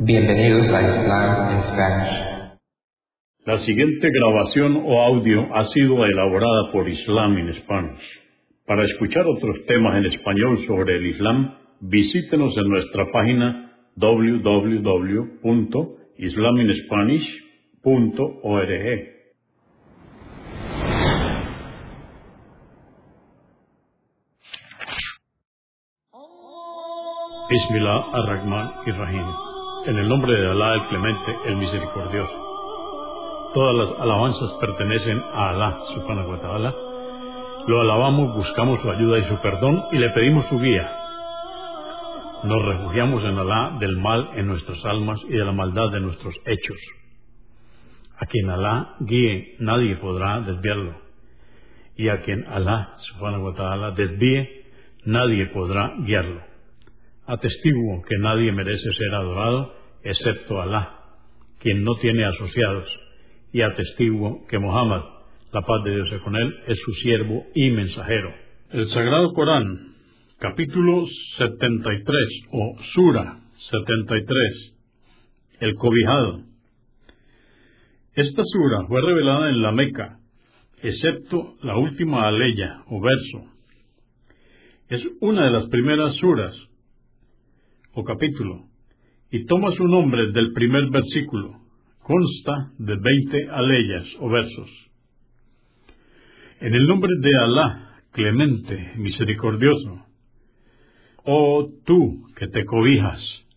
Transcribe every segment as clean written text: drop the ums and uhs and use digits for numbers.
Bienvenidos a Islam en Spanish. La siguiente grabación o audio ha sido elaborada por Islam in Spanish. Para escuchar otros temas en español sobre el Islam, visítenos en nuestra página www.islaminspanish.org. Bismillah ar-Rahman ir-Rahim. En el nombre de Alá el Clemente, el Misericordioso. Todas las alabanzas pertenecen a Alá, subhanahu wa ta'ala. Lo alabamos, buscamos su ayuda y su perdón y le pedimos su guía. Nos refugiamos en Alá del mal en nuestras almas y de la maldad de nuestros hechos. A quien Alá guíe, nadie podrá desviarlo. Y a quien Alá, subhanahu wa ta'ala, desvíe, nadie podrá guiarlo. Atestiguo que nadie merece ser adorado excepto Alá, quien no tiene asociados, y atestiguo que Muhammad, la paz de Dios sea con él, es su siervo y mensajero. El Sagrado Corán, capítulo 73 o Sura 73, el cobijado. Esta sura fue revelada en la Meca, excepto la última aleya o verso. Es una de las primeras suras o capítulo, y toma su nombre del primer versículo. Consta de 20 aleyas o versos. En el nombre de Alá, clemente, misericordioso. Oh tú que te cobijas,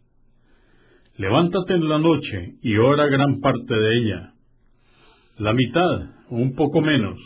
levántate en la noche y ora gran parte de ella, la mitad o un poco menos,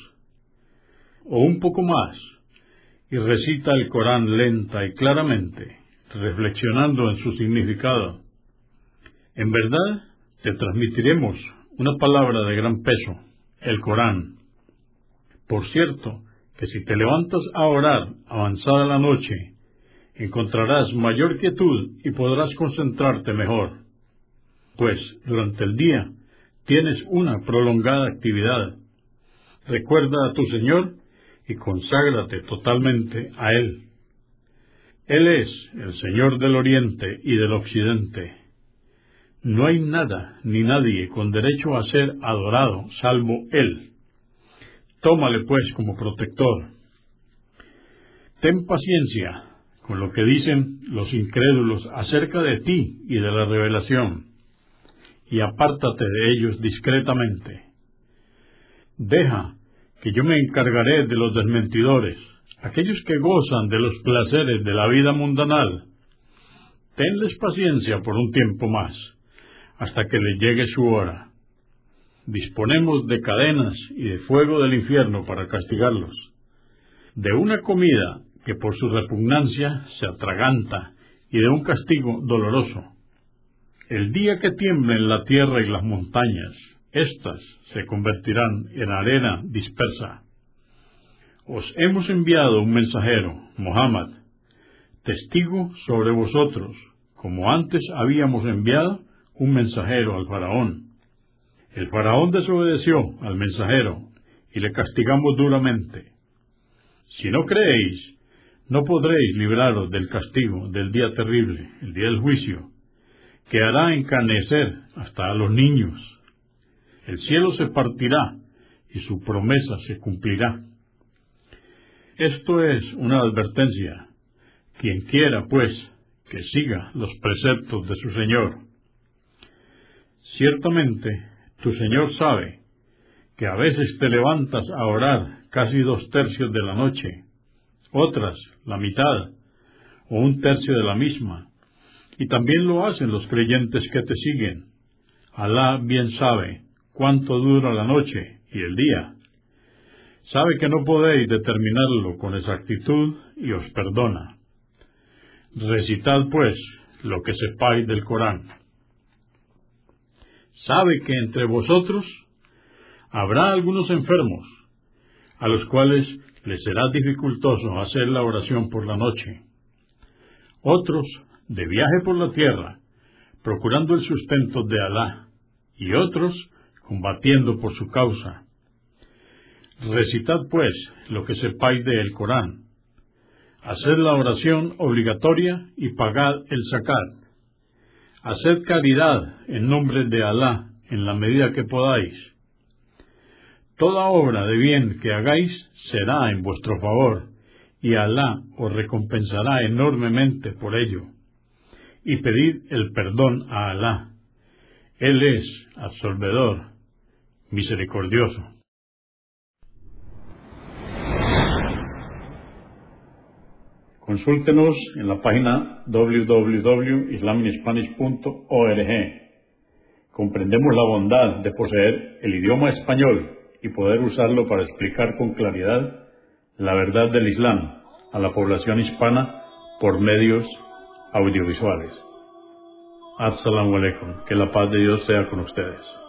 o un poco más, y recita el Corán lenta y claramente, reflexionando en su significado. En verdad, te transmitiremos una palabra de gran peso, el Corán. Por cierto, que si te levantas a orar avanzada la noche, encontrarás mayor quietud y podrás concentrarte mejor. Pues, durante el día, tienes una prolongada actividad. Recuerda a tu Señor y conságrate totalmente a Él. Él es el Señor del Oriente y del Occidente. No hay nada ni nadie con derecho a ser adorado salvo Él. Tómale pues como protector. Ten paciencia con lo que dicen los incrédulos acerca de ti y de la revelación, y apártate de ellos discretamente. Deja que yo me encargaré de los desmentidores, aquellos que gozan de los placeres de la vida mundanal. Tenles paciencia por un tiempo más, hasta que les llegue su hora. Disponemos de cadenas y de fuego del infierno para castigarlos, de una comida que por su repugnancia se atraganta y de un castigo doloroso. El día que tiemblen la tierra y las montañas, éstas se convertirán en arena dispersa. Os hemos enviado un mensajero, Muhammad, testigo sobre vosotros, como antes habíamos enviado un mensajero al faraón. El faraón desobedeció al mensajero y le castigamos duramente. Si no creéis, no podréis libraros del castigo del día terrible, el día del juicio, que hará encarnecer hasta a los niños. El cielo se partirá y su promesa se cumplirá. Esto es una advertencia. Quien quiera, pues, que siga los preceptos de su Señor. Ciertamente, tu Señor sabe que a veces te levantas a orar casi 2/3 de la noche, otras la mitad, o 1/3 de la misma, y también lo hacen los creyentes que te siguen. Alá bien sabe cuánto dura la noche y el día. Sabe que no podéis determinarlo con exactitud y os perdona. Recitad, pues, lo que sepáis del Corán. Sabe que entre vosotros habrá algunos enfermos, a los cuales les será dificultoso hacer la oración por la noche. Otros de viaje por la tierra, procurando el sustento de Alá, y otros combatiendo por su causa. Recitad, pues, lo que sepáis del Corán. Haced la oración obligatoria y pagad el zakat. Haced caridad en nombre de Alá en la medida que podáis. Toda obra de bien que hagáis será en vuestro favor, y Alá os recompensará enormemente por ello. Y pedid el perdón a Alá. Él es absolvedor, misericordioso. Consúltenos en la página www.islaminspanish.org. Comprendemos la bondad de poseer el idioma español y poder usarlo para explicar con claridad la verdad del Islam a la población hispana por medios audiovisuales. As-salamu alaykum. Que la paz de Dios sea con ustedes.